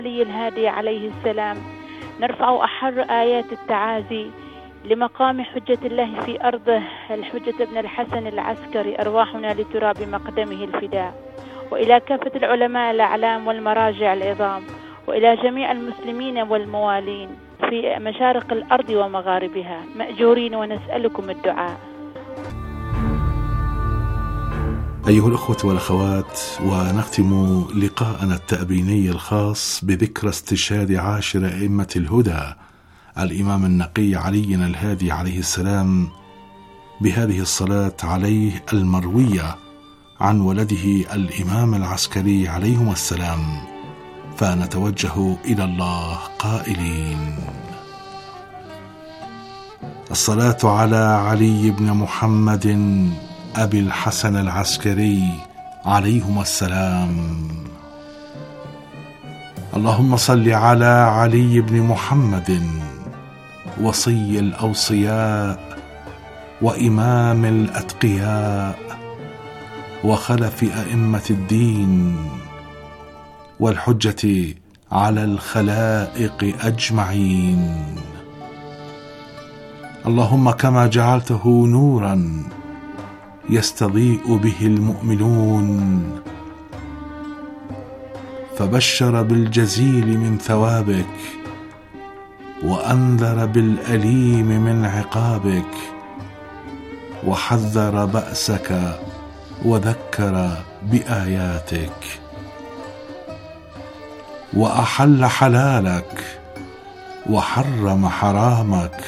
علي الهادي عليه السلام، نرفع أحر آيات التعازي لمقام حجة الله في أرضه الحجة بن الحسن العسكري، أرواحنا لتراب مقدمه الفداء، وإلى كافة العلماء الأعلام والمراجع العظام، وإلى جميع المسلمين والموالين في مشارق الأرض ومغاربها مأجورين، ونسألكم الدعاء. أيها الأخوة والأخوات، ونختم لقاءنا التأبيني الخاص بذكرى استشهاد عاشر أئمة الهدى الإمام النقي علي الهادي عليه السلام بهذه الصلاة عليه المروية عن ولده الإمام العسكري عليهما السلام، فنتوجه إلى الله قائلين: الصلاة على علي بن محمد أبي الحسن العسكري عليهما السلام. اللهم صل على علي بن محمد وصي الأوصياء وإمام الأتقياء وخلف أئمة الدين والحجة على الخلائق أجمعين. اللهم كما جعلته نورا يستضيء به المؤمنون فبشر بالجزيل من ثوابك وأنذر بالأليم من عقابك وحذر بأسك وذكر بآياتك وأحل حلالك وحرم حرامك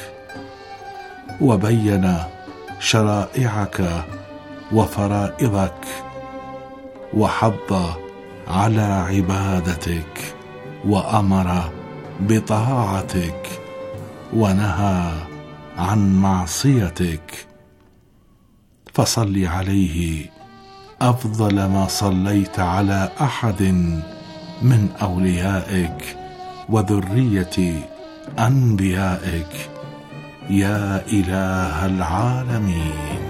وبين شرائعك وفرائضك وحض على عبادتك وأمر بطاعتك ونهى عن معصيتك، فصل عليه أفضل ما صليت على أحد من أوليائك وذرية أنبيائك يا إله العالمين.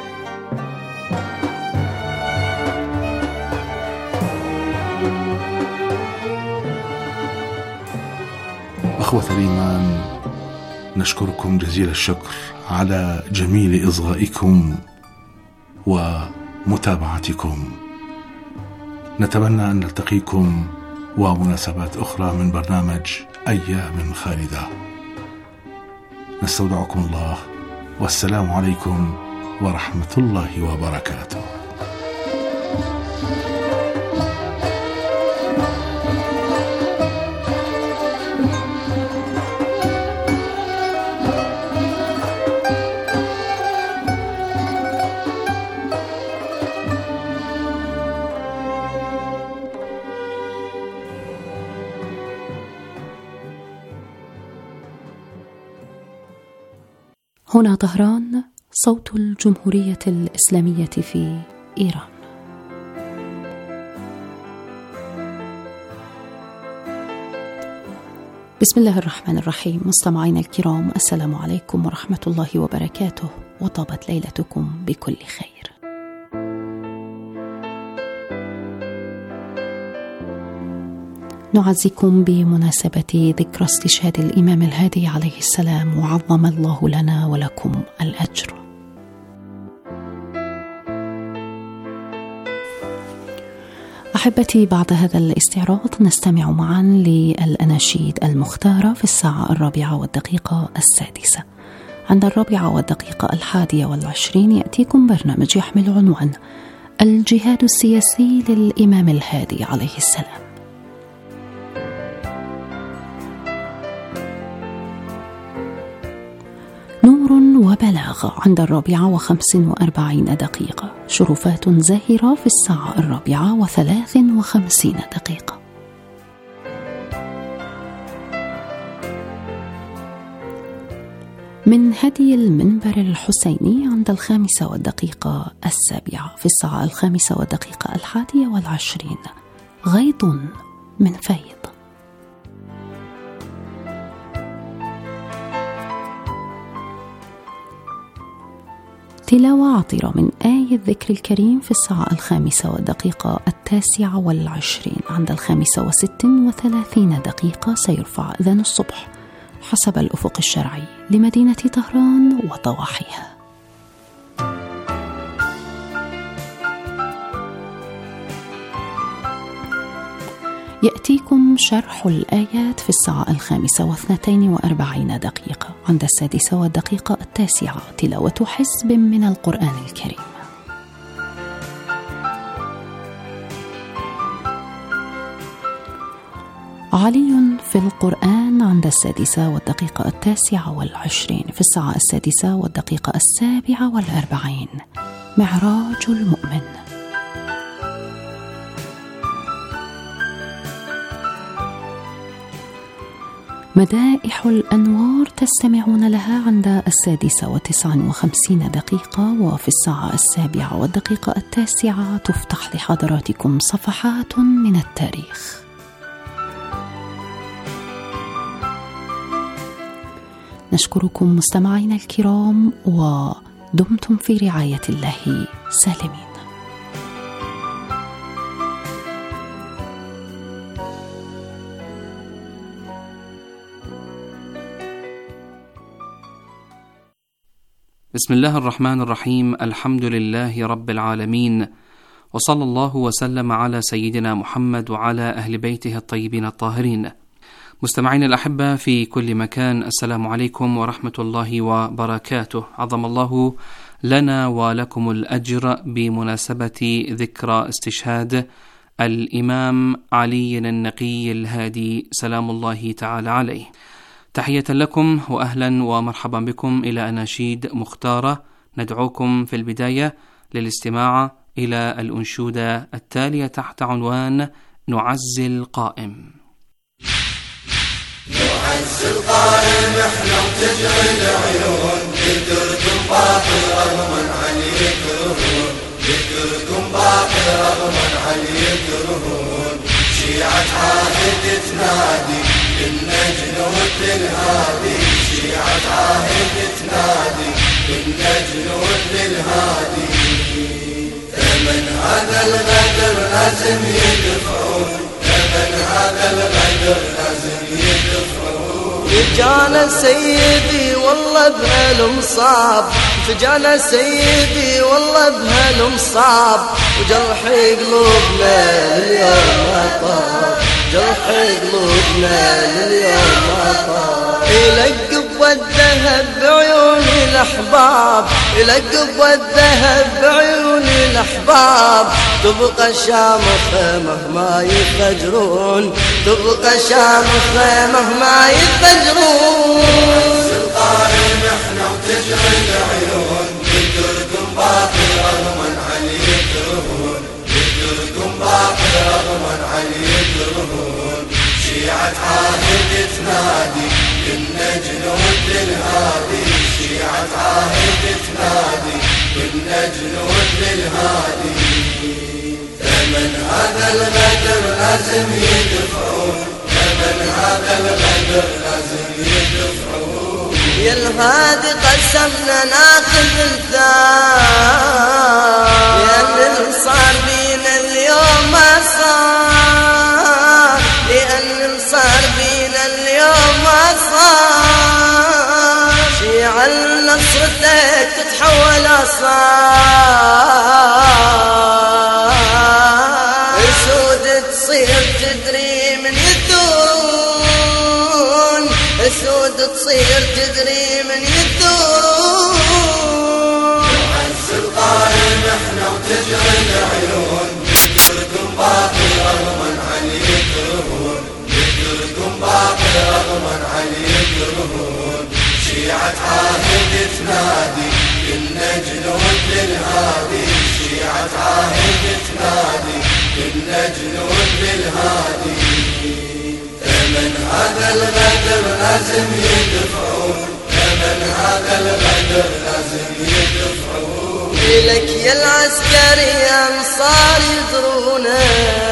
أخوة الإيمان، نشكركم جزيل الشكر على جميل إصغائكم ومتابعتكم. نتمنى أن نلتقيكم ومناسبات أخرى من برنامج أيام خالدة. نستودعكم الله، والسلام عليكم ورحمة الله وبركاته. هنا طهران، صوت الجمهورية الإسلامية في إيران. بسم الله الرحمن الرحيم. مستمعينا الكرام، السلام عليكم ورحمة الله وبركاته، وطابت ليلتكم بكل خير. نعزيكم بمناسبة ذكرى استشهاد الإمام الهادي عليه السلام، وعظم الله لنا ولكم الأجر. أحبتي، بعد هذا الاستعراض نستمع معا للأناشيد المختارة في الساعة 4:06. عند 4:21 يأتيكم برنامج يحمل عنوان الجهاد السياسي للإمام الهادي عليه السلام. نور وبلاغ عند 4:45. شرفات زاهرة في الساعة 4:53. من هدي المنبر الحسيني عند 5:07 في الساعة 5:21. غيض من فيض. تلاوة عطرة من آية الذكر الكريم في الساعة 5:29 عند 5:36 سيرفع أذان الصبح حسب الأفق الشرعي لمدينة طهران وضواحيها. يأتيكم شرح الآيات في الساعة 5:42 عند 6:09 تلاوة حزب من القرآن الكريم. علي في القرآن عند 6:19 في الساعة 6:47 معراج المؤمن. مدائح الأنوار تستمعون لها عند 6:59 وفي الساعة 7:09 تفتح لحضراتكم صفحات من التاريخ. نشكركم مستمعينا الكرام ودمتم في رعاية الله سالمين. بسم الله الرحمن الرحيم. الحمد لله رب العالمين، وصلى الله وسلم على سيدنا محمد وعلى أهل بيته الطيبين الطاهرين. مستمعين الأحبة في كل مكان، السلام عليكم ورحمة الله وبركاته. عظم الله لنا ولكم الأجر بمناسبة ذكرى استشهاد الإمام علي النقي الهادي سلام الله تعالى عليه. تحية لكم وأهلا ومرحبا بكم إلى أناشيد مختارة. ندعوكم في البداية للاستماع إلى الأنشودة التالية تحت عنوان نعزي القائم. نعزي القائم احنا وتجري العيون، ذكركم باقي رغما عن يكرهون، ذكركم باقي رغما عن يكرهون. شيعة عاهد تنادي بالنجل والهادي، شيعة عاهد تنادي بالنجل والهادي. ثمن هذا الغدر لازم يدفعون، ثمن هذا الغدر لازم يدفعون. فجانا سيدي والله بهالمصاب، فجانا سيدي والله بهالمصاب، وجرح قلوبنا لليوم طاب، جرح قلوبنا لليوم طاب. يلقب والذهب بعيون الأحباب، يلقب والذهب بعيون الأحباب. تبقى شامخة مهما يفجرون، تبقى شامخة مهما يفجرون. القائم احنا وتجري العيون، ذكركم باقي رغما عن يكرهون، ذكركم باقي رغما عن يكرهون. شيعة عاهد تنادي بالنجل والهادي، شيعة عاهد تنادي بالنجل والهادي. ثمن هذا الغدر لازم يدفعون، ثمن هذا الغدر لازم يدفعون. يا الهادي قسمنا ناخذ الثار، يا اللي صار بينا اليوم ما صار، لأن صار بينا اليوم ما صار. شيعة نصرتك تتحول أصار، اسود تصير تدري من يثون، اسود تصير تدري من يثون. نعزي القائم احنا وتجري العيون، ذكركم باقي رغما عن يكرهون، ذكركم باقي رغما عن يكرهون. شيعة عاهد تنادي بالنجل والهادي، شيعة عاهد تنادي بالنجل والهادي. ثمن هذا الغدر لازم يدفعون، ثمن هذا الغدر لازم يدفعون. لك يا العسكري أنصار يدرونا،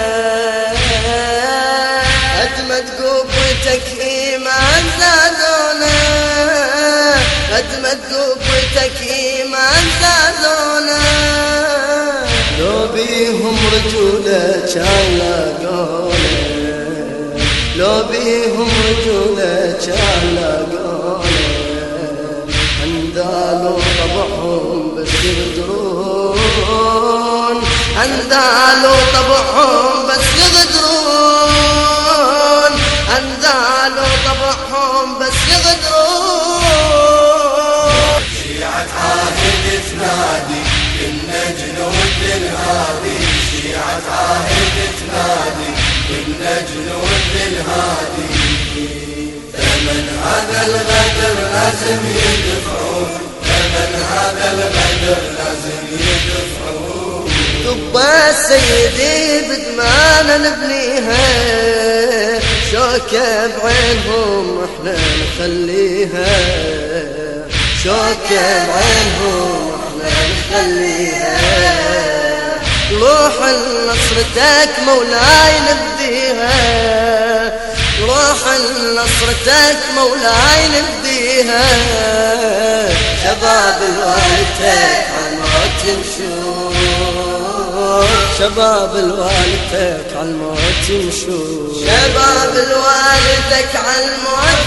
أجمد قوتك إيمان زادونا، أجمد قوتك إيمان زادونا. رجولة كان لاقوله، لو بيهم رجولة كان لاقوله، اندالوا طبعهم بس يغدرون، اندالوا طبعهم بس يغدرون، اندالوا طبعهم بس يغدرون. شيعة عاهد تنادي كنا جنود الهادي، شيعة عاهد تنادي كنا جنود الهادي، ثمن هذا الغدر لازم يدفعون، ثمن هذا الغدر لازم يدفعون. قبة سيدي بدمانا نبنيها، شوكة بعينهم احنا نخليها، شوكة بعينهم احنا نخليها، روح لنصرتك مولاي نبديها، روح لنصرتك مولاي نبديها، شباب الوالدتك عالموت يمشون، شباب الوالدتك عالموت يمشون، شباب الوالدتك عالموت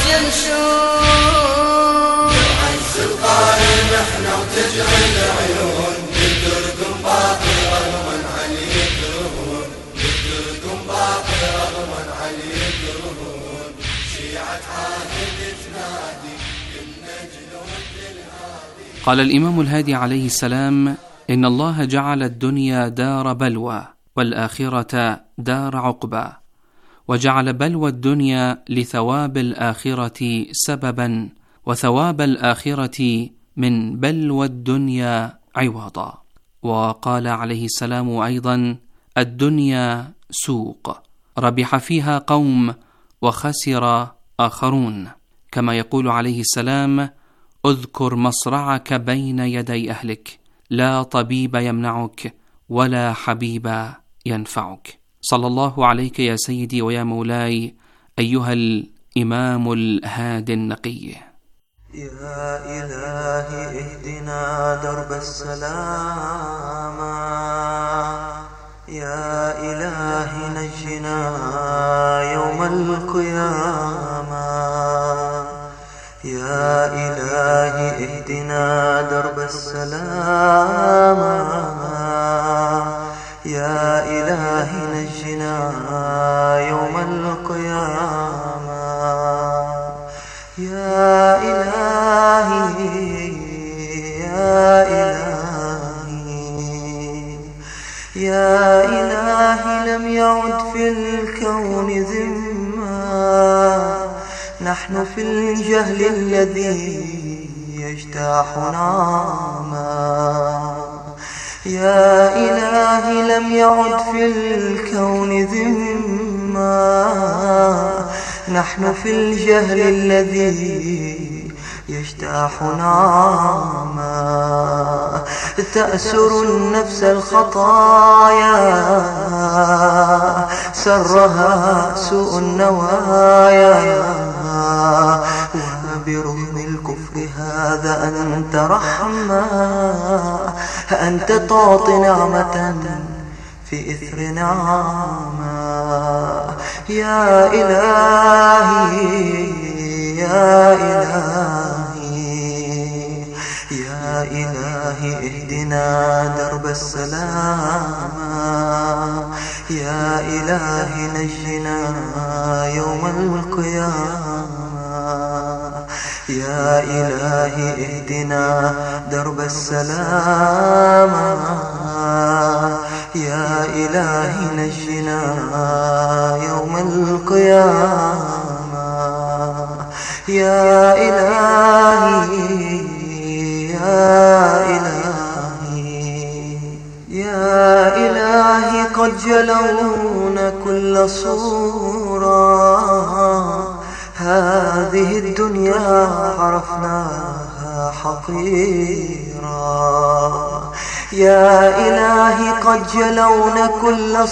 يمشون. عز القائم احنا وتجري العيون، نذكركم باقي رغما علي يكرهون، نذكركم باقي رغما علي يكرهون. شيعة عاهد تنادي كنا جنود الهادي. قال الإمام الهادي عليه السلام: إن الله جعل الدنيا دار بلوى والآخرة دار عقبى، وجعل بلوى الدنيا لثواب الآخرة سببا، وثواب الآخرة من بلوى الدنيا عوضا. وقال عليه السلام أيضا: الدنيا سوق، ربح فيها قوم وخسر آخرون. كما يقول عليه السلام: اذكر مصرعك بين يدي أهلك، لا طبيب يمنعك ولا حبيب ينفعك. صلى الله عليك يا سيدي ويا مولاي أيها الإمام الهادي النقي. يا إلهي اهدنا درب السلام، يا إلهي نجنا يوم القيامة، يا إلهي اهدنا درب السلام، يا إلهي نجنا يوم القيامة، يا إلهي يا إلهي يا إلهي لم يعد في الكون ذمة، نحن في الجهل الذي يجتاحنا ما، يا إلهي لم يعد في الكون ذمة، نحن في الجهل الذي يجتاحنا ما، تأسر النفس الخطايا سرها سوء النوايا، وبرغم الكفر هذا أنت رحمة، أنت تعطي نعمة في إثر نعمة، يا إلهي يا إلهي يا إلهي اهدنا درب السلام، يا إلهي نجنا يوم القيامة، يا إلهي اهدنا درب السلام، يا إلهي نجنا يوم القيامة، يا إلهي يا إلهي يا إلهي قد جلونا كل صورة، هذه الدنيا عرفناها حقيرا، يا إلهي قد جلونا كل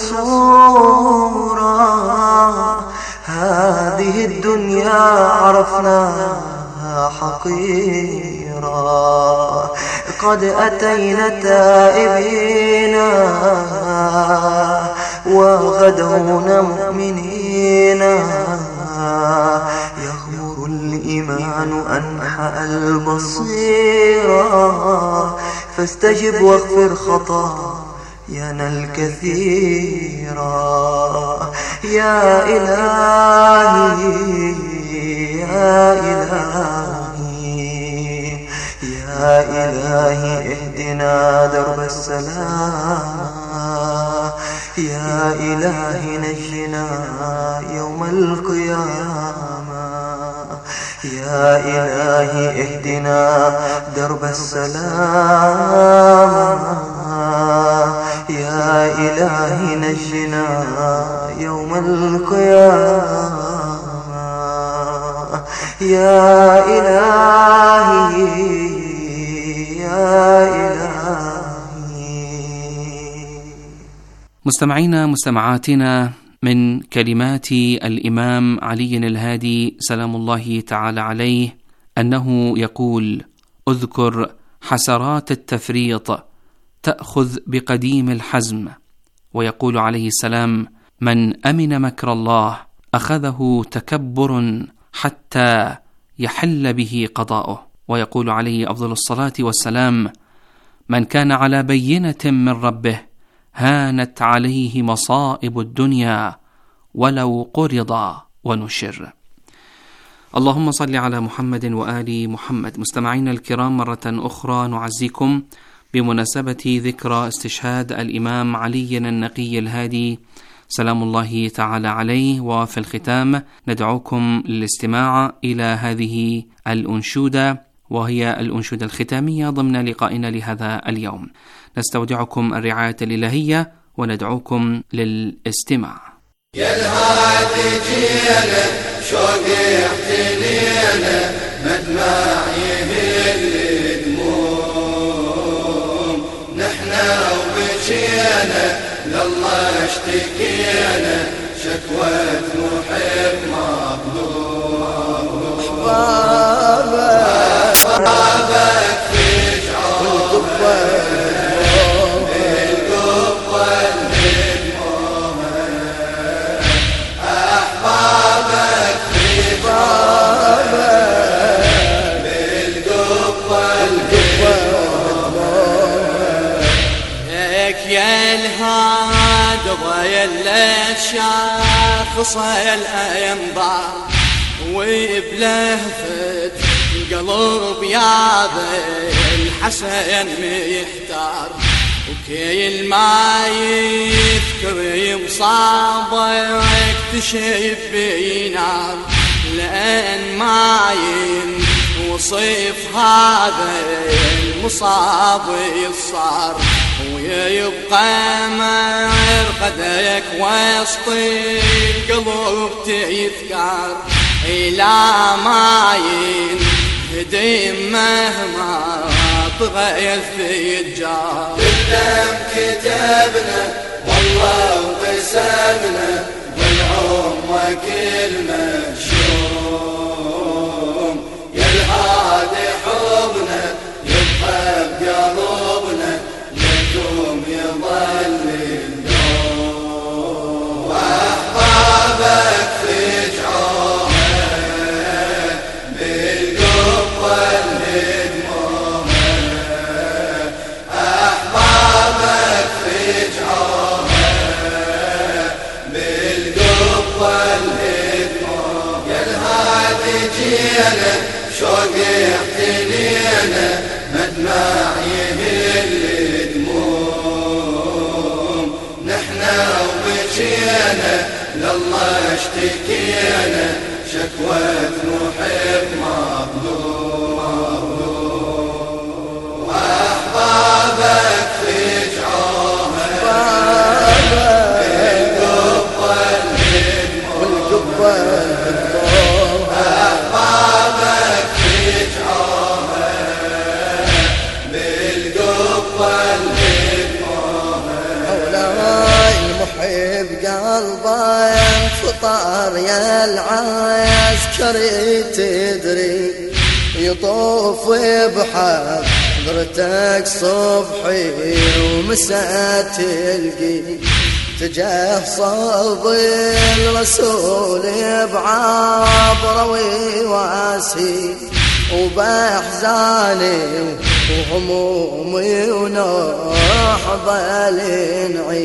صورة، هذه الدنيا عرفناها حقيرا، قد أتينا تائبين وغدون مؤمنين يغمر الإيمان أنحاء البصيرة فاستجب واغفر خطايانا الكثيرة يا إلهي يا إلهي يا إلهي اهدنا درب السلام يا إلهي نجنا يوم القيامة يا إلهي اهدنا درب السلام يا إلهي نجنا يوم القيامة يا إلهي يا إلهي. مستمعينا مستمعاتنا، من كلمات الإمام علي الهادي سلام الله تعالى عليه أنه يقول: اذكر حسرات التفريط تأخذ بقديم الحزم. ويقول عليه السلام: من أمن مكر الله أخذه تكبر حتى يحل به قضاؤه. ويقول عليه أفضل الصلاة والسلام: من كان على بينة من ربه هانت عليه مصائب الدنيا ولو قرض ونشر. اللهم صل على محمد وآل محمد. مستمعينا الكرام، مرة أخرى نعزيكم بمناسبة ذكرى استشهاد الإمام علي النقي الهادي سلام الله تعالى عليه. وفي الختام ندعوكم للاستماع إلى هذه الأنشودة، وهي الأنشودة الختامية ضمن لقائنا لهذا اليوم. نستودعكم الرعاية الإلهية وندعوكم للاستماع. يا الهادي جينا شوقي احتنينا مدمع يهل دموم نحنا وبكينا لله اشتكينا شكوى محب مظلوم أحبابك في جعوبك يا الهاد ضيلت شاخصة الأنظار وبلهفة قلب يا ذي الحسن محتار وكيل ما يذكر مصابك تشب بينار لأن ما ينوصف هذا المصاب الصار ويبقى مرقدك وسط القلوب تذكر إلى ما ينهدم مهما طغى الفجار بالدم كتبنا والله وقسمنا والعمر كل مشوم يا الهادي حبنا يبقى بقلوبنا لكم يظل اليوم وأحبابك في جعومك بالقوة الهدمومك أحبابك في جعومك بالقوة الهدمومك يا الهادي جينا شوقي احتنينا مدمع يهل دموم نحنا وبكينا لله اشتكينا شكوى محب مظلوم وأحبابك في جعومك بالقوة الهدموم أحبابك في جعومك بالقوة الهدموم مولاي المحب قلبه ينفطر يا العسكري تدري يطوف بحب حضرتك صبحي ومساء تلقي تجاه صوب الرسول بعبره ويواسي وبأحزاني وهمومي ونوح ظل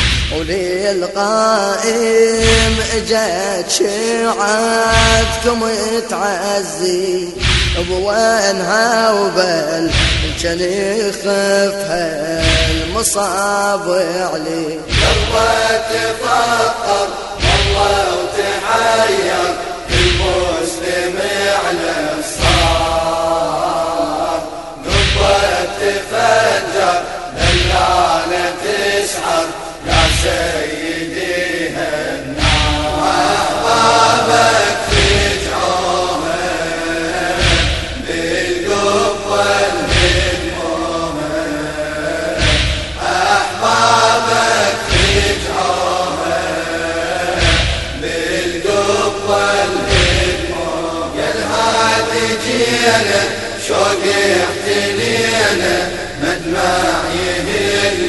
وللقائم اجت شيعتكم تعزي بوينها وبل كان يخفها المصاب علي قلبك تفكر والله وتحير المسلم على الصار قلبك تفجر دلالة تسحر يا سيدي النار واحبابك تجعوها بالقب والهدموها احبابك تجعوها بالقب والهدموها يا الهادي جينا شوق يحتلينا مدمع يهل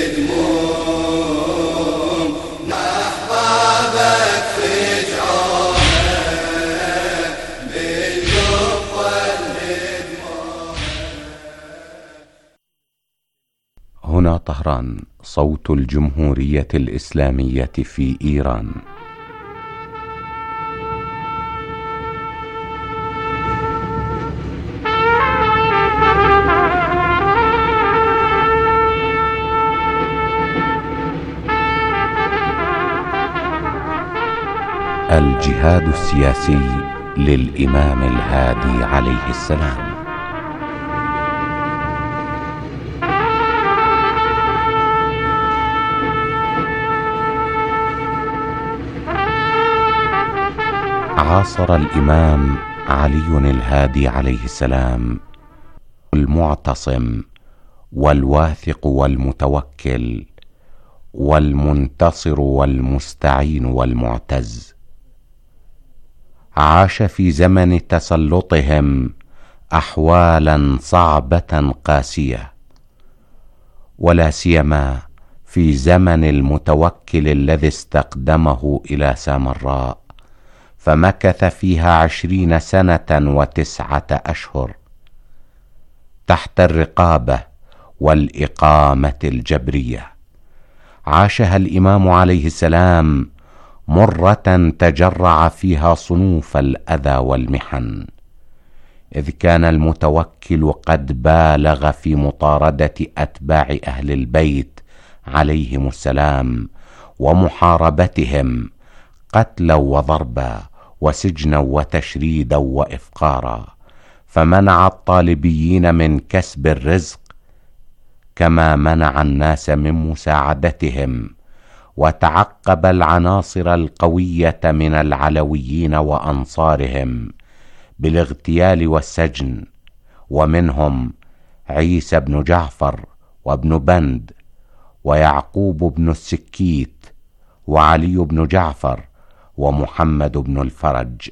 دموم احبابك فجعوها بالقب والهدموم. هنا طهران، صوت الجمهورية الإسلامية في إيران. الجهاد السياسي للإمام الهادي عليه السلام. عاصر الإمام علي الهادي عليه السلام المعتصم والواثق والمتوكل والمنتصر والمستعين والمعتز. عاش في زمن تسلطهم أحوالا صعبة قاسية، ولا سيما في زمن المتوكل الذي استقدمه إلى سامراء، فمكث فيها 20 سنة و9 أشهر تحت الرقابة والإقامة الجبرية. عاشها الإمام عليه السلام مرة تجرع فيها صنوف الأذى والمحن، إذ كان المتوكل قد بالغ في مطاردة أتباع أهل البيت عليهم السلام ومحاربتهم قتلا وضربا وسجنا وتشريدا وإفقارا، فمنع الطالبيين من كسب الرزق كما منع الناس من مساعدتهم، وتعقب العناصر القوية من العلويين وأنصارهم بالاغتيال والسجن، ومنهم عيسى بن جعفر وابن بند ويعقوب بن السكيت وعلي بن جعفر ومحمد بن الفرج.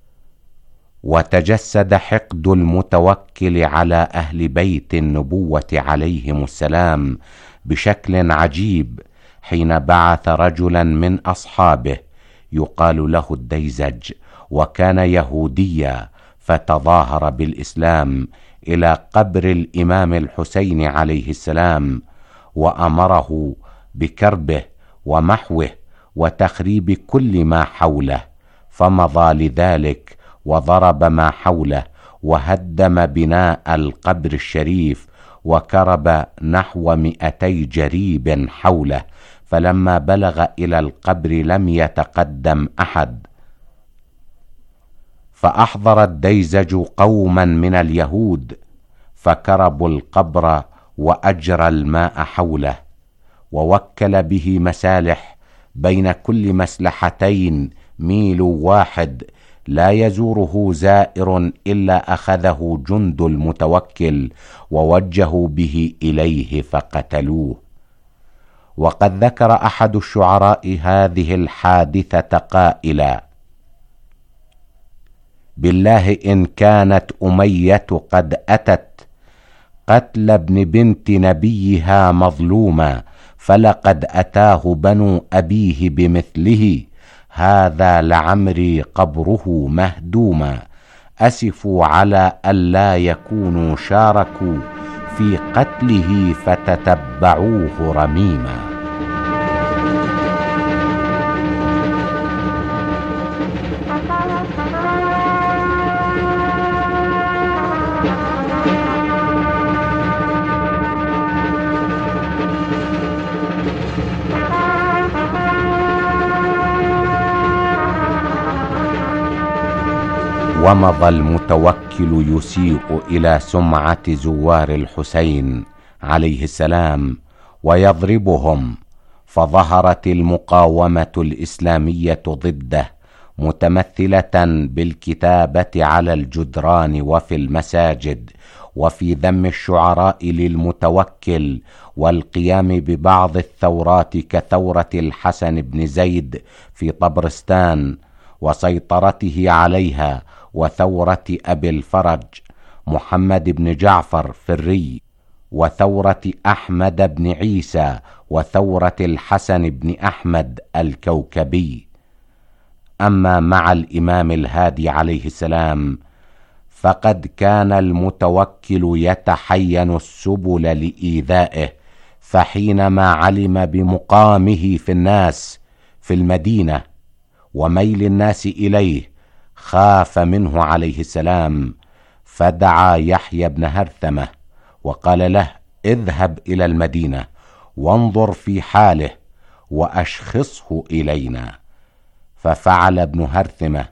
وتجسد حقد المتوكل على أهل بيت النبوة عليهم السلام بشكل عجيب حين بعث رجلا من أصحابه يقال له الديزج، وكان يهوديا، فتظاهر بالإسلام إلى قبر الإمام الحسين عليه السلام، وأمره بكربه ومحوه وتخريب كل ما حوله، فمضى لذلك وضرب ما حوله وهدم بناء القبر الشريف، وكرب نحو 200 جريب حوله، فلما بلغ إلى القبر لم يتقدم أحد، فأحضر الديزج قوما من اليهود فكربوا القبر وأجرى الماء حوله، ووكل به مسالح بين كل مسلحتين ميل واحد لا يزوره زائر إلا أخذه جند المتوكل ووجهوا به إليه فقتلوه. وقد ذكر أحد الشعراء هذه الحادثة قائلا: بالله إن كانت أمية قد أتت قتل ابن بنت نبيها مظلوما، فلقد أتاه بنو أبيه بمثله، هذا لعمري قبره مهدوما. أسفوا على ألا يكونوا شاركوا في قتله فتتبعوه رميما. ومضى المتوكل يسيء إلى سمعة زوار الحسين عليه السلام ويضربهم، فظهرت المقاومة الإسلامية ضده متمثلة بالكتابة على الجدران وفي المساجد، وفي ذم الشعراء للمتوكل، والقيام ببعض الثورات كثورة الحسن بن زيد في طبرستان وسيطرته عليها، وثورة أبي الفرج محمد بن جعفر في الري، وثورة أحمد بن عيسى، وثورة الحسن بن أحمد الكوكبي. أما مع الإمام الهادي عليه السلام فقد كان المتوكل يتحين السبل لإيذائه، فحينما علم بمقامه في الناس في المدينة وميل الناس إليه خاف منه عليه السلام، فدعا يحيى بن هرثمة وقال له: اذهب إلى المدينة وانظر في حاله وأشخصه إلينا. ففعل ابن هرثمة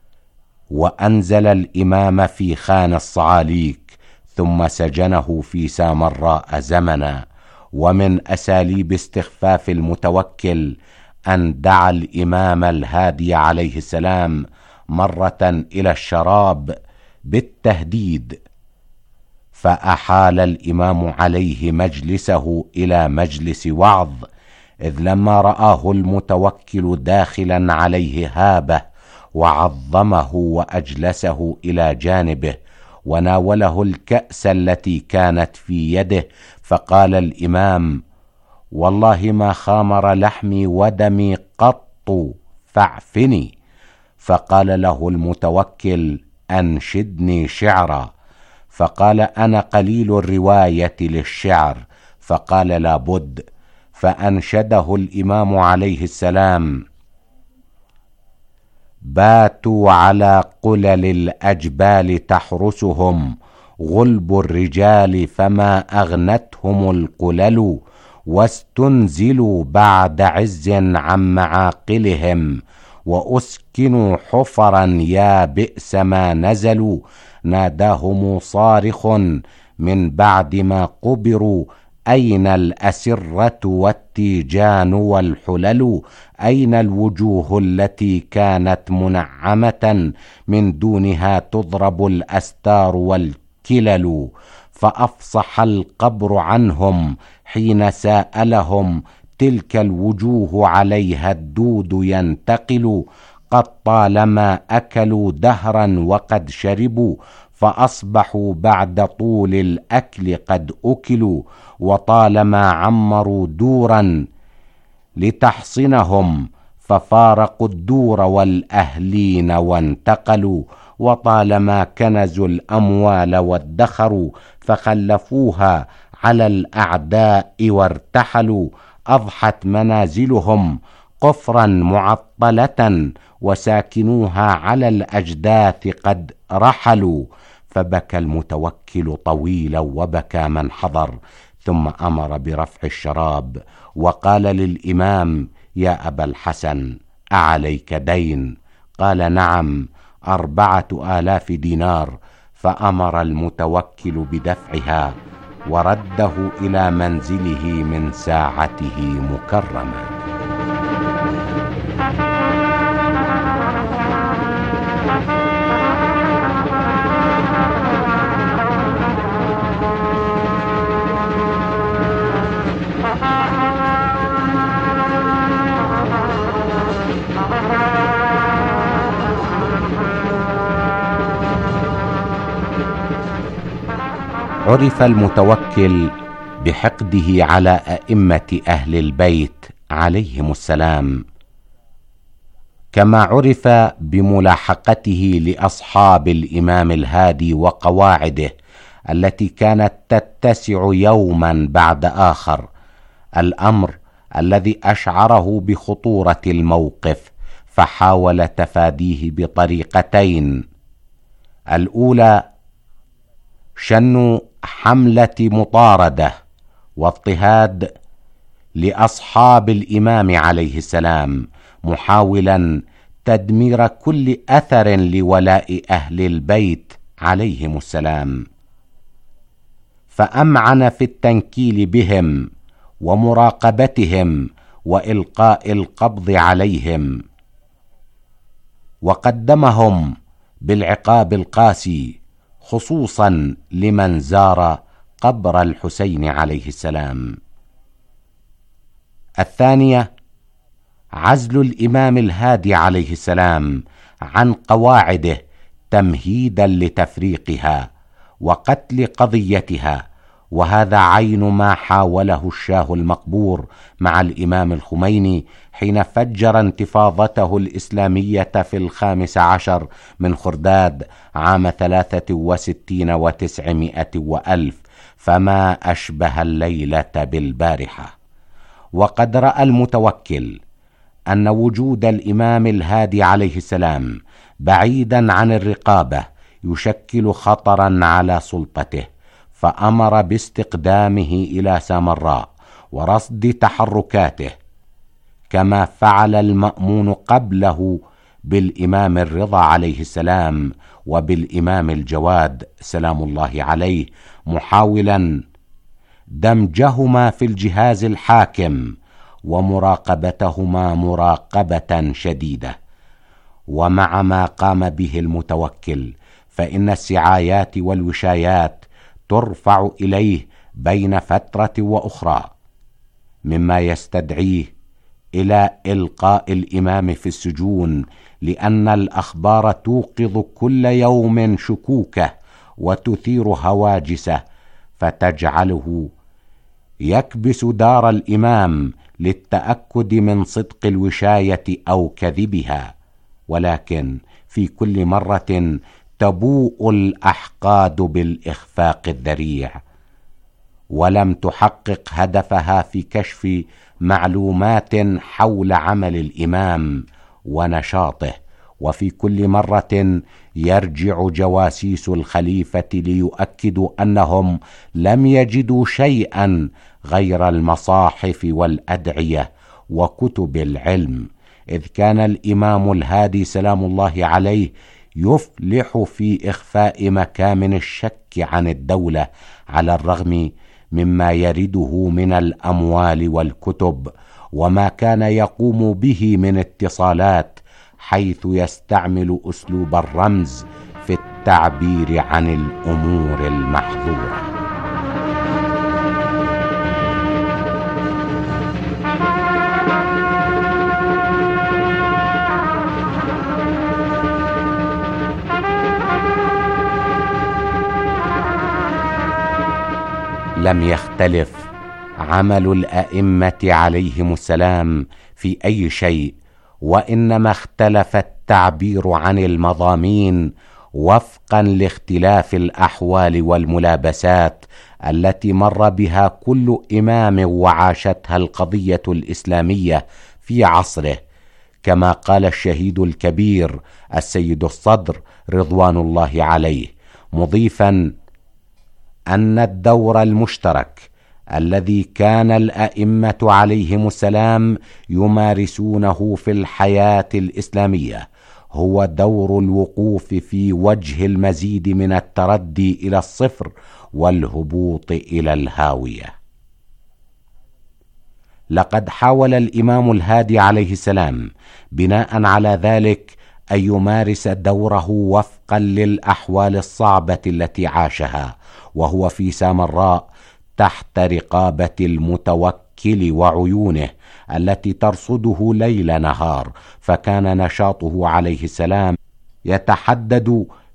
وأنزل الإمام في خان الصعاليك، ثم سجنه في سامراء زمنا. ومن أساليب استخفاف المتوكل أن دعا الإمام الهادي عليه السلام مرة إلى الشراب بالتهديد، فأحال الإمام عليه مجلسه إلى مجلس وعظ، إذ لما رآه المتوكل داخلا عليه هابه وعظمه وأجلسه إلى جانبه وناوله الكأس التي كانت في يده، فقال الإمام: والله ما خامر لحمي ودمي قط فاعفني. فقال له المتوكل: أنشدني شعرا. فقال: أنا قليل الرواية للشعر. فقال: لابد. فأنشده الإمام عليه السلام: باتوا على قلل الأجبال تحرسهم غلب الرجال، فما أغنتهم القلل، واستنزلوا بعد عز عن معاقلهم، وأسكنوا حفرا يا بئس ما نزلوا. ناداهم صارخ من بعد ما قبروا: أين الأسرة والتيجان والحلل؟ أين الوجوه التي كانت منعمة من دونها تضرب الأستار والكلل؟ فأفصح القبر عنهم حين سألهم: تلك الوجوه عليها الدود ينتقل، قد طالما أكلوا دهرا وقد شربوا، فأصبحوا بعد طول الأكل قد أكلوا، وطالما عمروا دورا لتحصنهم، ففارقوا الدور والأهلين وانتقلوا، وطالما كنزوا الأموال وادخروا، فخلفوها على الأعداء وارتحلوا، أضحت منازلهم قفرا معطلة، وساكنوها على الأجداث قد رحلوا. فبكى المتوكل طويلا وبكى من حضر، ثم أمر برفع الشراب وقال للإمام: يا أبا الحسن، أعليك دين؟ قال: نعم، 4000 دينار. فأمر المتوكل بدفعها ورده إلى منزله من ساعته مكرما. عرف المتوكل بحقده على أئمة أهل البيت عليهم السلام، كما عرف بملاحقته لأصحاب الإمام الهادي وقواعده التي كانت تتسع يوما بعد آخر، الأمر الذي أشعره بخطورة الموقف، فحاول تفاديه بطريقتين: الأولى شن حملة مطاردة واضطهاد لأصحاب الإمام عليه السلام، محاولا تدمير كل أثر لولاء أهل البيت عليهم السلام، فأمعن في التنكيل بهم ومراقبتهم وإلقاء القبض عليهم، وقدمهم بالعقاب القاسي، خصوصا لمن زار قبر الحسين عليه السلام. الثانية عزل الإمام الهادي عليه السلام عن قواعده تمهيدا لتفريقها وقتل قضيتها، وهذا عين ما حاوله الشاه المقبور مع الإمام الخميني حين فجر انتفاضته الإسلامية في 15 من خرداد عام 63 و900 وألف، فما أشبه الليلة بالبارحة. وقد رأى المتوكل أن وجود الإمام الهادي عليه السلام بعيدا عن الرقابة يشكل خطرا على سلطته، فأمر باستقدامه إلى سامراء ورصد تحركاته، كما فعل المأمون قبله بالإمام الرضا عليه السلام وبالإمام الجواد سلام الله عليه، محاولا دمجهما في الجهاز الحاكم ومراقبتهما مراقبة شديدة. ومع ما قام به المتوكل فإن السعايات والوشايات ترفع إليه بين فترة وأخرى، مما يستدعيه إلى إلقاء الإمام في السجون، لأن الأخبار توقظ كل يوم شكوكه وتثير هواجسه، فتجعله يكبس دار الإمام للتأكد من صدق الوشاية أو كذبها. ولكن في كل مرة تبوء الأحقاد بالإخفاق الذريع، ولم تحقق هدفها في كشف معلومات حول عمل الإمام ونشاطه. وفي كل مرة يرجع جواسيس الخليفة ليؤكدوا أنهم لم يجدوا شيئا غير المصاحف والأدعية وكتب العلم، إذ كان الإمام الهادي سلام الله عليه يفلح في إخفاء مكامن الشك عن الدولة، على الرغم مما يرده من الأموال والكتب وما كان يقوم به من اتصالات، حيث يستعمل أسلوب الرمز في التعبير عن الأمور المحظورة. لم يختلف عمل الأئمة عليهم السلام في أي شيء، وإنما اختلف التعبير عن المضامين وفقا لاختلاف الأحوال والملابسات التي مر بها كل إمام وعاشتها القضية الإسلامية في عصره، كما قال الشهيد الكبير السيد الصدر رضوان الله عليه، مضيفا أن الدور المشترك الذي كان الأئمة عليهم السلام يمارسونه في الحياة الإسلامية هو دور الوقوف في وجه المزيد من التردي إلى الصفر والهبوط إلى الهاوية. لقد حاول الإمام الهادي عليه السلام بناء على ذلك أن يمارس دوره وفقا للأحوال الصعبة التي عاشها وهو في سامراء تحت رقابة المتوكل وعيونه التي ترصده ليل نهار، فكان نشاطه عليه السلام يتحدد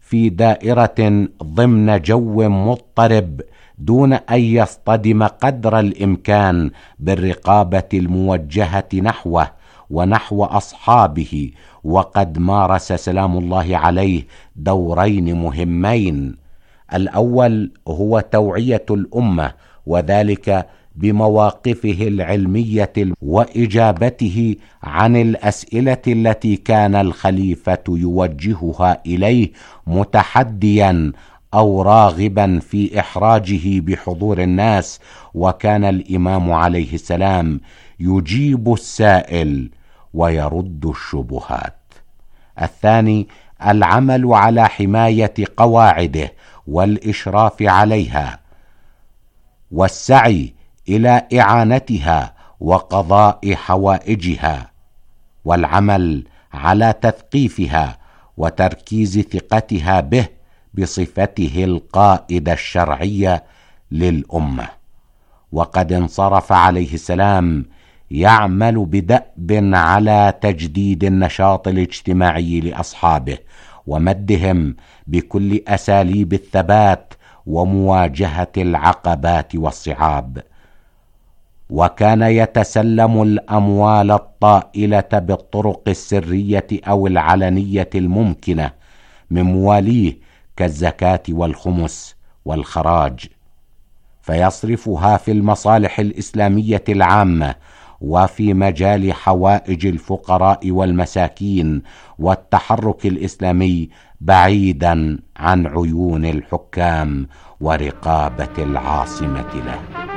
في دائرة ضمن جو مضطرب دون أن يصطدم قدر الإمكان بالرقابة الموجهة نحوه ونحو أصحابه، وقد مارس سلام الله عليه دورين مهمين. الأول هو توعية الأمة، وذلك بمواقفه العلمية وإجابته عن الأسئلة التي كان الخليفة يوجهها إليه متحديا أو راغبا في إحراجه بحضور الناس، وكان الإمام عليه السلام يجيب السائل ويرد الشبهات. الثاني العمل على حماية قواعده والإشراف عليها والسعي إلى إعانتها وقضاء حوائجها، والعمل على تثقيفها وتركيز ثقتها به بصفته القائد الشرعي للأمة. وقد انصرف عليه السلام يعمل بدأب على تجديد النشاط الاجتماعي لأصحابه ومدهم بكل أساليب الثبات ومواجهة العقبات والصعاب، وكان يتسلم الأموال الطائلة بالطرق السرية أو العلنية الممكنة من مواليه كالزكاة والخمس والخراج، فيصرفها في المصالح الإسلامية العامة وفي مجال حوائج الفقراء والمساكين والتحرك الإسلامي بعيدا عن عيون الحكام ورقابة العاصمة له.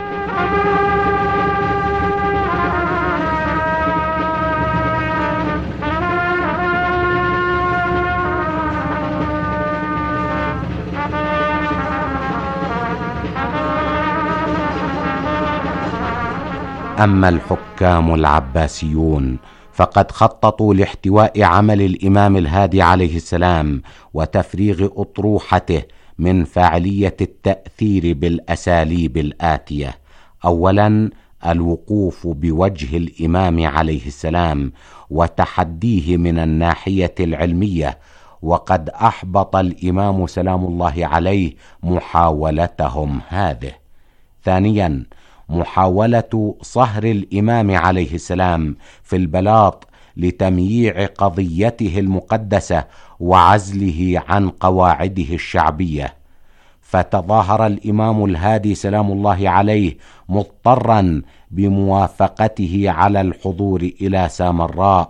أما الحكام العباسيون فقد خططوا لاحتواء عمل الإمام الهادي عليه السلام وتفريغ أطروحته من فاعلية التأثير بالأساليب الآتية: أولا الوقوف بوجه الإمام عليه السلام وتحديه من الناحية العلمية، وقد أحبط الإمام سلام الله عليه محاولتهم هذه. ثانيا محاولة صهر الإمام عليه السلام في البلاط لتمييع قضيته المقدسة وعزله عن قواعده الشعبية، فتظاهر الإمام الهادي سلام الله عليه مضطرا بموافقته على الحضور إلى سامراء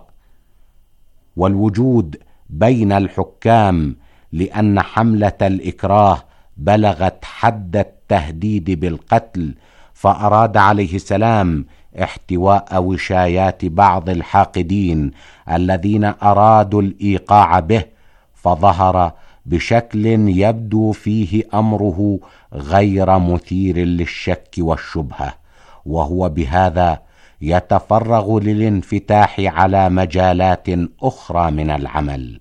والوجود بين الحكام، لأن حملة الإكراه بلغت حد التهديد بالقتل، فأراد عليه السلام احتواء وشايات بعض الحاقدين الذين أرادوا الإيقاع به، فظهر بشكل يبدو فيه أمره غير مثير للشك والشبهة، وهو بهذا يتفرغ للانفتاح على مجالات أخرى من العمل.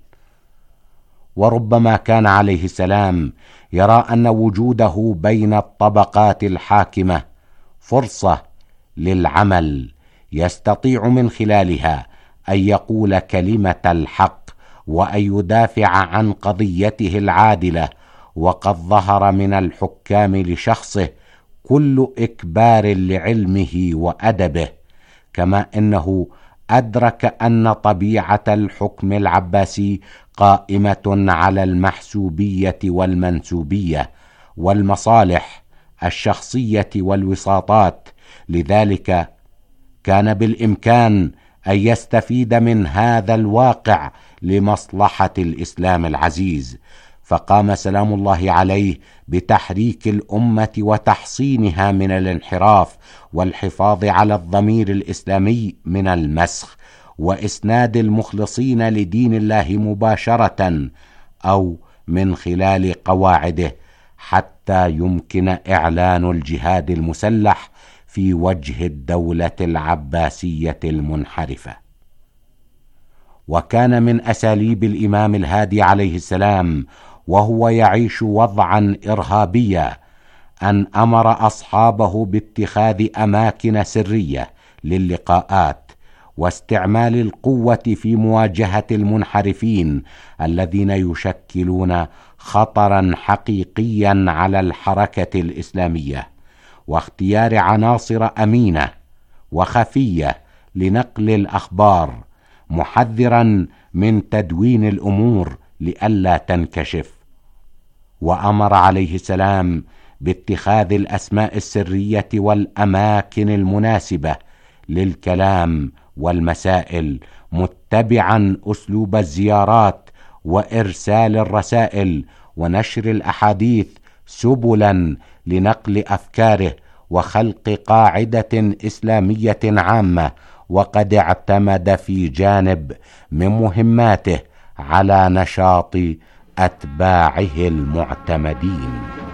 وربما كان عليه السلام يرى أن وجوده بين الطبقات الحاكمة فرصة للعمل يستطيع من خلالها أن يقول كلمة الحق وأن يدافع عن قضيته العادلة، وقد ظهر من الحكام لشخصه كل إكبار لعلمه وأدبه، كما أنه أدرك أن طبيعة الحكم العباسي قائمة على المحسوبية والمنسوبية والمصالح الشخصية والوساطات، لذلك كان بالإمكان أن يستفيد من هذا الواقع لمصلحة الإسلام العزيز، فقام سلام الله عليه بتحريك الأمة وتحصينها من الانحراف والحفاظ على الضمير الإسلامي من المسخ، وإسناد المخلصين لدين الله مباشرة أو من خلال قواعده، حتى يمكن إعلان الجهاد المسلح في وجه الدولة العباسية المنحرفة. وكان من أساليب الإمام الهادي عليه السلام وهو يعيش وضعا إرهابيا أن أمر أصحابه باتخاذ أماكن سرية للقاءات، واستعمال القوة في مواجهة المنحرفين الذين يشكلون خطرا حقيقيا على الحركة الإسلامية، واختيار عناصر أمينة وخفية لنقل الأخبار، محذرا من تدوين الأمور لئلا تنكشف. وأمر عليه السلام باتخاذ الأسماء السرية والأماكن المناسبة للكلام والمسائل، متبعا أسلوب الزيارات وإرسال الرسائل ونشر الأحاديث سبلا لنقل أفكاره وخلق قاعدة إسلامية عامة، وقد اعتمد في جانب من مهماته على نشاط أتباعه المعتمدين.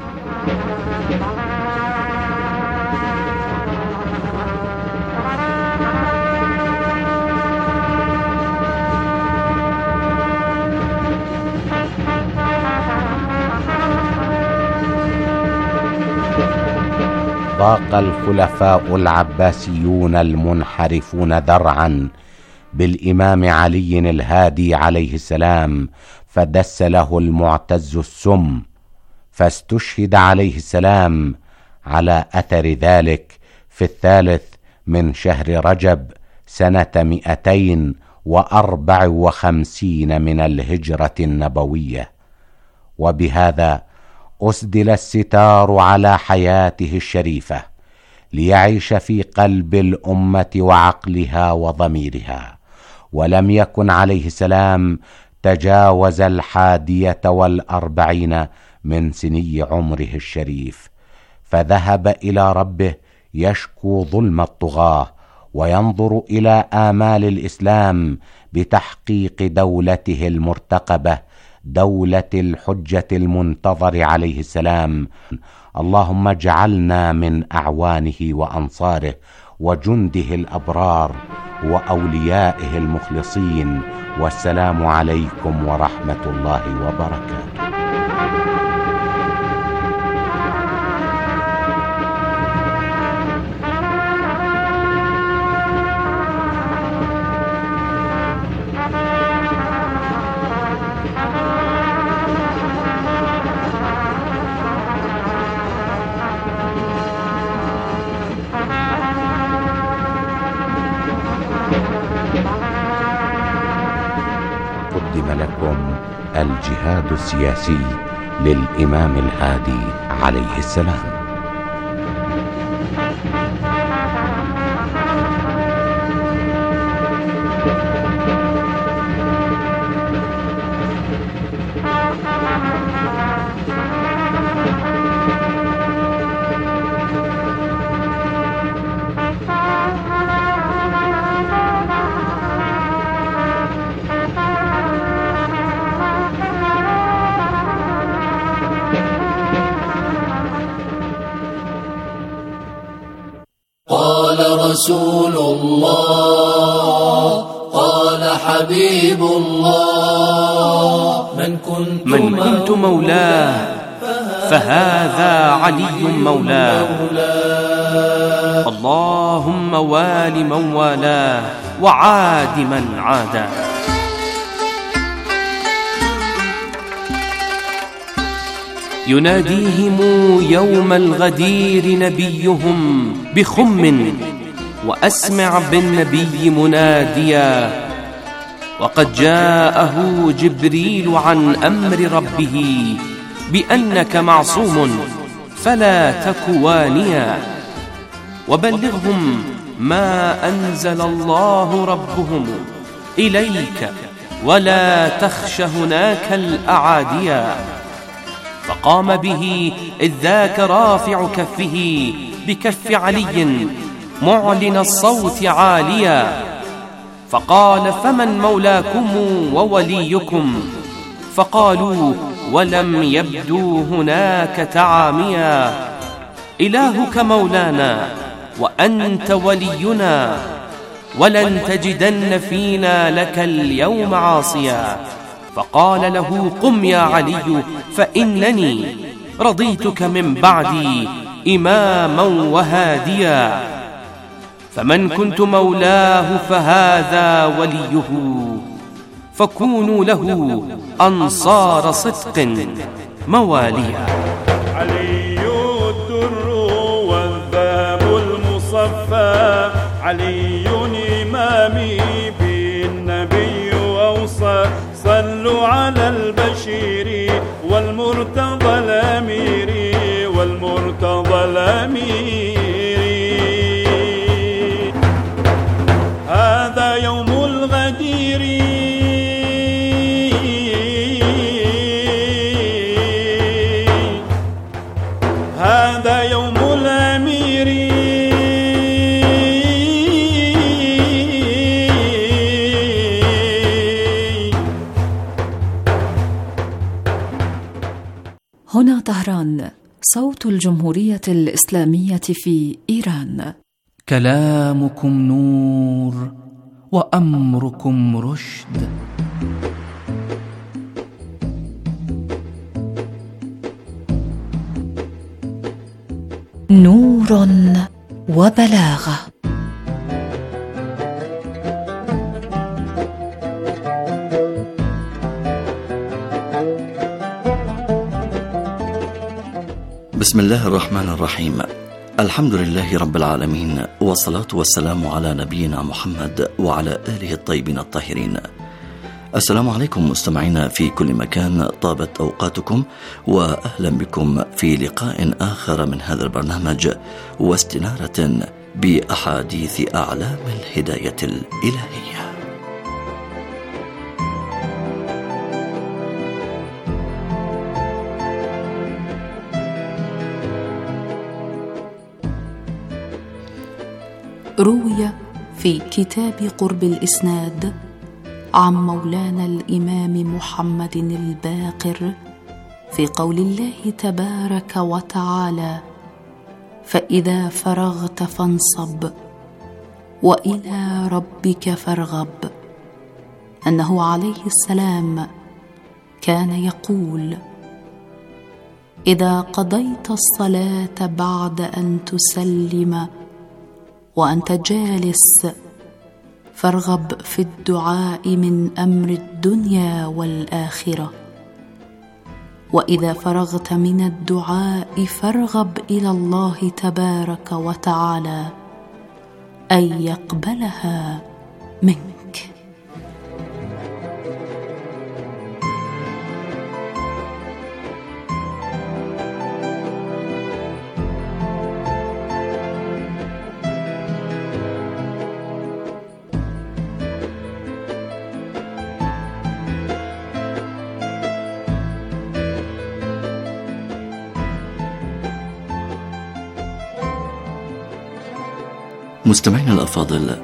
ضاق الخلفاء العباسيون المنحرفون ذرعا بالإمام علي الهادي عليه السلام، فدس له المعتز السم، فاستشهد عليه السلام على أثر ذلك في 3 من شهر رجب سنة 254 من الهجرة النبوية. وبهذا أسدل الستار على حياته الشريفة ليعيش في قلب الأمة وعقلها وضميرها، ولم يكن عليه السلام تجاوز 41 من سني عمره الشريف، فذهب إلى ربه يشكو ظلم الطغاة وينظر إلى آمال الإسلام بتحقيق دولته المرتقبة، دولة الحجة المنتظر عليه السلام. اللهم اجعلنا من أعوانه وأنصاره وجنده الأبرار وأوليائه المخلصين. والسلام عليكم ورحمة الله وبركاته. قدم لكم الجهاد السياسي للإمام الهادي عليه السلام. قال رسول الله، قال حبيب الله، من كنت مولاه فهذا علي مولاه. اللهم وال من والاه وعاد من عاداه. يناديهم يوم الغدير نبيهم بخم، وأسمع بالنبي مناديا، وقد جاءه جبريل عن أمر ربه بأنك معصوم فلا تك وانيا، وبلغهم ما أنزل الله ربهم إليك ولا تخش هناك الأعاديا. فقام به إذ ذاك رافع كفه بكف علي معلن الصوت عاليا، فقال فمن مولاكم ووليكم؟ فقالوا ولم يبدوا هناك تعاميا، إلهك مولانا وأنت ولينا، ولن تجدن فينا لك اليوم عاصيا. فقال له قم يا علي فإنني رضيتك من بعدي إماما وهاديا. فمن كنت مولاه فهذا وليه، فكونوا له أنصار صدق مواليا. علي الدر والذهب المصفى، علي إمامي بالنبي أوصى، صلوا على البشير والمرتضى الأمير والمرتضى الأمير. هذا يوم الغدير، هذا يوم الأمير. هنا طهران، صوت الجمهورية الإسلامية في إيران. كلامكم نور وأمركم رشد. نور وبلاغة. بسم الله الرحمن الرحيم. الحمد لله رب العالمين، والصلاة والسلام على نبينا محمد وعلى آله الطيبين الطاهرين. السلام عليكم مستمعينا في كل مكان، طابت أوقاتكم وأهلا بكم في لقاء آخر من هذا البرنامج، واستنارة بأحاديث أعلام الهداية الإلهية. روي في كتاب قرب الإسناد عن مولانا الإمام محمد الباقر في قول الله تبارك وتعالى: فإذا فرغت فانصب وإلى ربك فارغب، أنه عليه السلام كان يقول: إذا قضيت الصلاة بعد أن تسلم وأنت جالس فارغب في الدعاء من أمر الدنيا والآخرة، وإذا فرغت من الدعاء فارغب إلى الله تبارك وتعالى أن يقبلها منك. مستمعينا الأفاضل،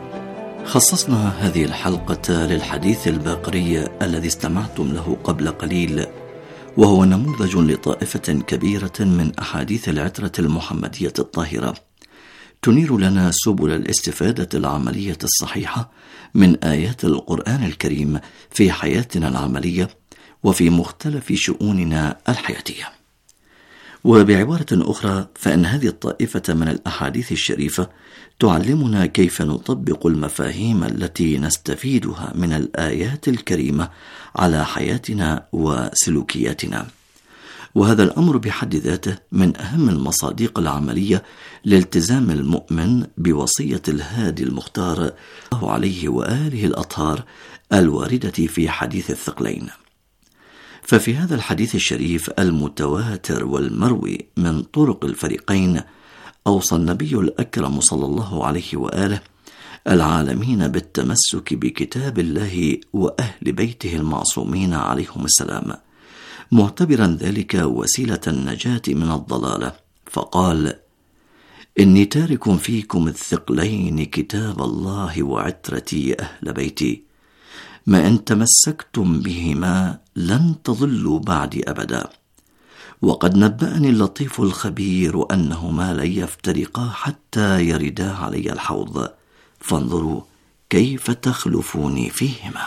خصصنا هذه الحلقة للحديث الباقري الذي استمعتم له قبل قليل، وهو نموذج لطائفة كبيرة من أحاديث العترة المحمدية الطاهرة، تنير لنا سبل الاستفادة العملية الصحيحة من آيات القرآن الكريم في حياتنا العملية وفي مختلف شؤوننا الحياتية. وبعبارة أخرى، فإن هذه الطائفة من الأحاديث الشريفة تعلمنا كيف نطبق المفاهيم التي نستفيدها من الآيات الكريمة على حياتنا وسلوكياتنا، وهذا الأمر بحد ذاته من أهم المصادق العملية لالتزام المؤمن بوصية الهادي المختار الله عليه وآله الأطهار الواردة في حديث الثقلين. ففي هذا الحديث الشريف المتواتر والمروي من طرق الفريقين، أوصى النبي الأكرم صلى الله عليه وآله العالمين بالتمسك بكتاب الله وأهل بيته المعصومين عليهم السلام، معتبرا ذلك وسيلة النجاة من الضلالة، فقال: إني تارك فيكم الثقلين كتاب الله وعترتي أهل بيتي، ما إن تمسكتم بهما لن تضلوا بعد أبدا. وقد نبأني اللطيف الخبير أنهما لن يفترقا حتى يردا علي الحوض، فانظروا كيف تخلفوني فيهما.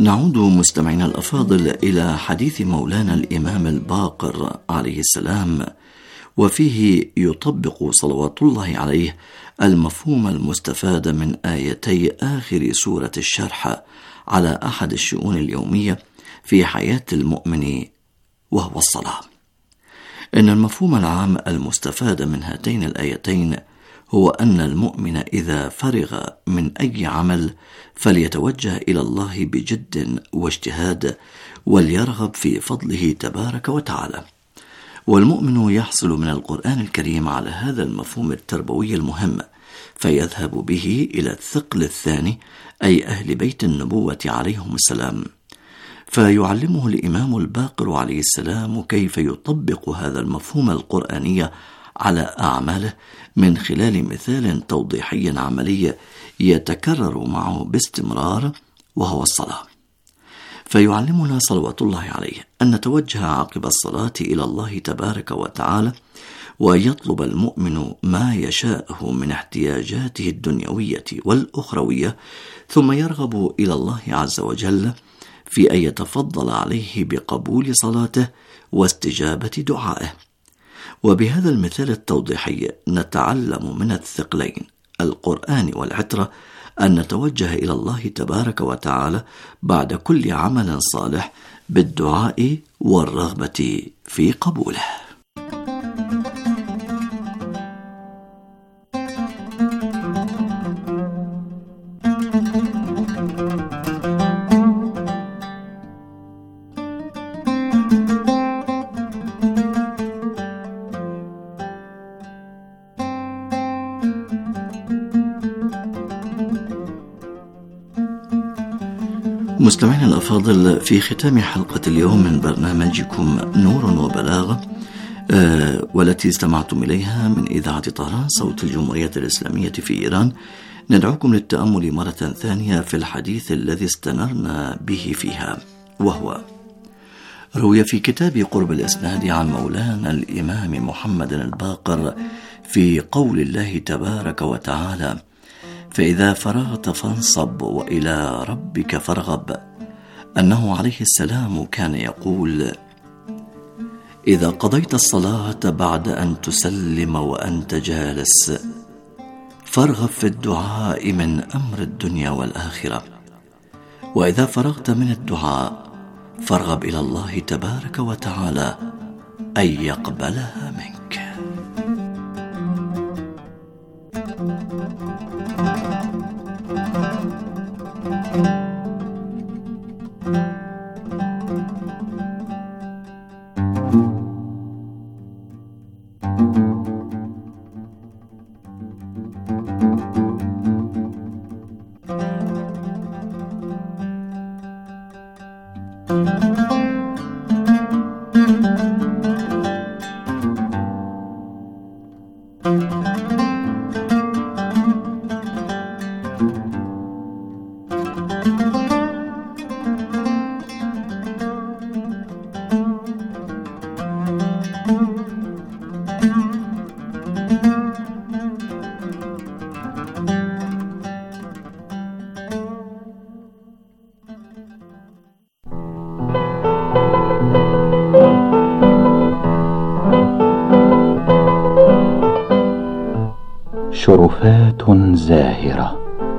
نعود مستمعينا الأفاضل إلى حديث مولانا الإمام الباقر عليه السلام، وفيه يطبق صلوات الله عليه المفهوم المستفاد من آيتي آخر سورة الشرح على أحد الشؤون اليومية في حياة المؤمن، وهو الصلاة. إن المفهوم العام المستفاد من هاتين الآيتين هو أن المؤمن إذا فرغ من أي عمل فليتوجه إلى الله بجد واجتهاد، وليرغب في فضله تبارك وتعالى. والمؤمن يحصل من القرآن الكريم على هذا المفهوم التربوي المهم، فيذهب به إلى الثقل الثاني، أي أهل بيت النبوة عليهم السلام، فيعلمه الإمام الباقر عليه السلام كيف يطبق هذا المفهوم القرآني على أعماله من خلال مثال توضيحي عملي يتكرر معه باستمرار، وهو الصلاة. فيعلمنا صلوات الله عليه أن نتوجه عقب الصلاة إلى الله تبارك وتعالى، ويطلب المؤمن ما يشاءه من احتياجاته الدنيوية والأخروية، ثم يرغب إلى الله عز وجل في أن يتفضل عليه بقبول صلاته واستجابة دعائه. وبهذا المثال التوضيحي نتعلم من الثقلين القرآن والعترة أن نتوجه إلى الله تبارك وتعالى بعد كل عمل صالح بالدعاء والرغبة في قبوله. مستمعينا الأفاضل، في ختام حلقة اليوم من برنامجكم نور وبلاغة، والتي استمعتم إليها من إذاعة طهران صوت الجمهورية الإسلامية في إيران، ندعوكم للتأمل مرة ثانية في الحديث الذي استنرنا به فيها، وهو روي في كتاب قرب الإسناد عن مولانا الإمام محمد الباقر في قول الله تبارك وتعالى: فإذا فرغت فانصب وإلى ربك فارغب، أنه عليه السلام كان يقول: إذا قضيت الصلاة بعد أن تسلم وأنت جالس فارغب في الدعاء من أمر الدنيا والآخرة، وإذا فرغت من الدعاء فارغب إلى الله تبارك وتعالى أن يقبلها منك. شرفات زاهرة.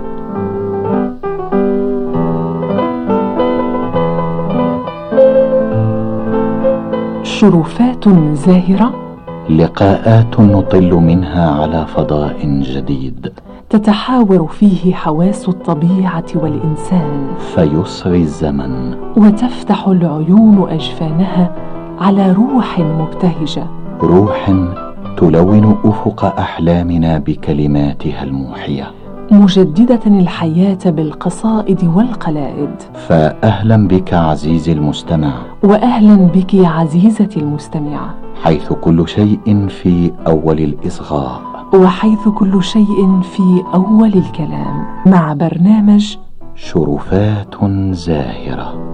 شرفات زاهرة، لقاءات نطل منها على فضاء جديد، تتحاور فيه حواس الطبيعة والإنسان، فيسري الزمن وتفتح العيون أجفانها على روح مبتهجة، روح تلون أفق أحلامنا بكلماتها الموحية، مجددة الحياة بالقصائد والقلائد. فأهلا بك عزيزي المستمع، وأهلا بك عزيزتي المستمعة، حيث كل شيء في أول الإصغاء، وحيث كل شيء في أول الكلام، مع برنامج شرفات زاهرة.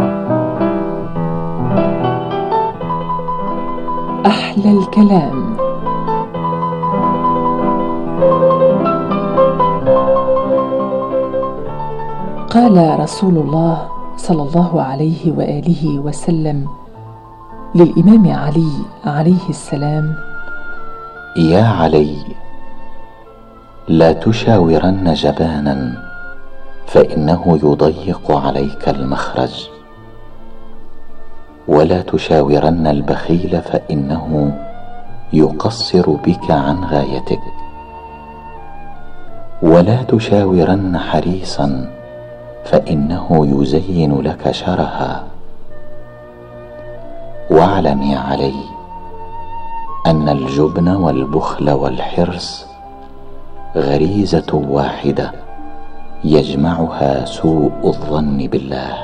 أحلى الكلام. قال رسول الله صلى الله عليه وآله وسلم للإمام علي عليه السلام: يا علي، لا تشاورن جبانا فإنه يضيق عليك المخرج، ولا تشاورن البخيل فإنه يقصر بك عن غايتك، ولا تشاورن حريصا فإنه يزين لك شرها. واعلم يا علي أن الجبن والبخل والحرص غريزة واحدة يجمعها سوء الظن بالله.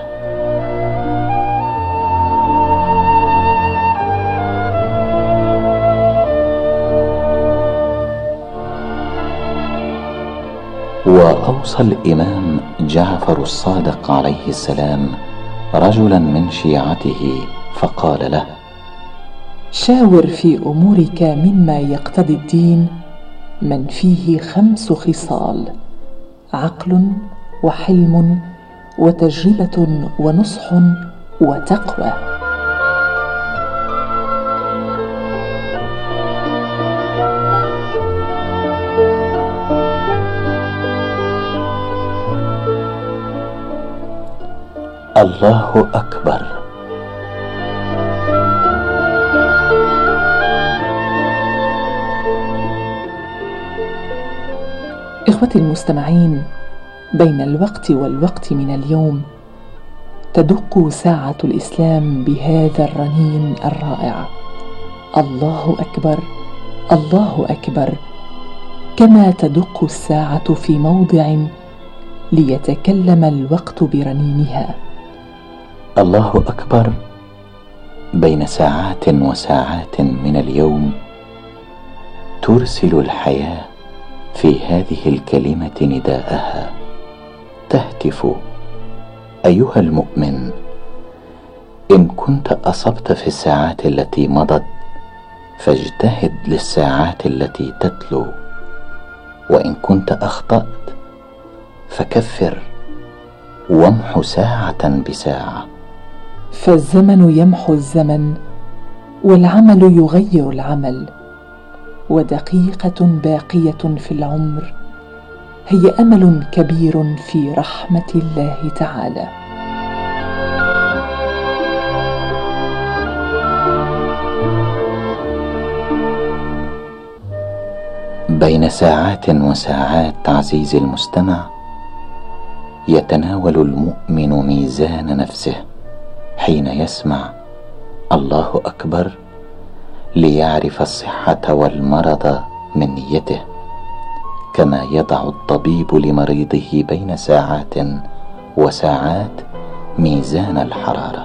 وأوصى الإمام جعفر الصادق عليه السلام رجلا من شيعته فقال له: شاور في أمورك مما يقتضي الدين من فيه 5 خصال: عقل وحلم وتجربة ونصح وتقوى. الله أكبر. إخوتي المستمعين، بين الوقت والوقت من اليوم تدق ساعة الإسلام بهذا الرنين الرائع: الله أكبر، الله أكبر، كما تدق الساعة في موضع ليتكلم الوقت برنينها. الله أكبر بين ساعات وساعات من اليوم ترسل الحياة في هذه الكلمة نداءها، تهتف: أيها المؤمن، إن كنت أصبت في الساعات التي مضت فاجتهد للساعات التي تتلو، وإن كنت أخطأت فكفر وامح ساعة بساعة. فالزمن يمحو الزمن، والعمل يغير العمل، ودقيقة باقية في العمر هي أمل كبير في رحمة الله تعالى. بين ساعات وساعات عزيزي المستمع يتناول المؤمن ميزان نفسه حين يسمع الله أكبر ليعرف الصحة والمرض من نيته، كما يضع الطبيب لمريضه بين ساعات وساعات ميزان الحرارة.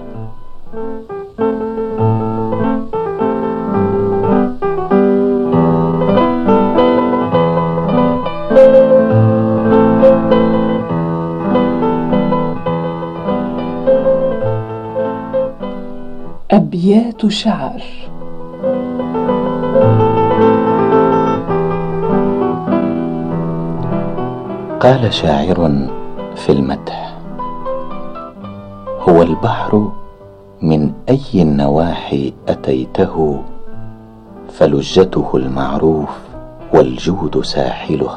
أبيات شعر. قال شاعر في المدح: هو البحر من أي النواحي أتيته، فلجته المعروف والجود ساحله،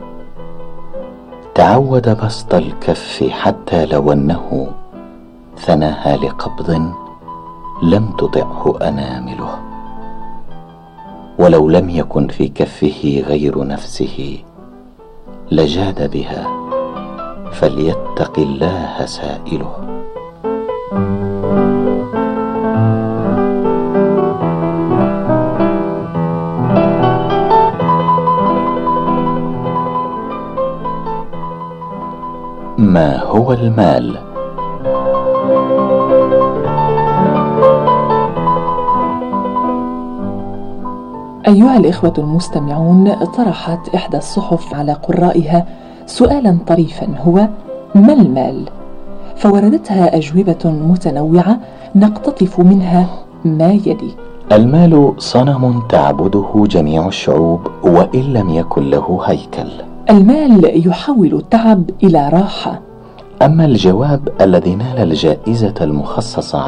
تعود بسط الكف حتى لو أنه ثناها لقبض لم تطعه أنامله، ولو لم يكن في كفه غير نفسه لجاد بها، فليتق الله سائله. ما هو المال؟ أيها الإخوة المستمعون، طرحت إحدى الصحف على قرائها سؤالا طريفا هو: ما المال؟ فوردتها أجوبة متنوعة نقتطف منها ما يلي: المال صنم تعبده جميع الشعوب وإن لم يكن له هيكل. المال يحول التعب إلى راحة. أما الجواب الذي نال الجائزة المخصصة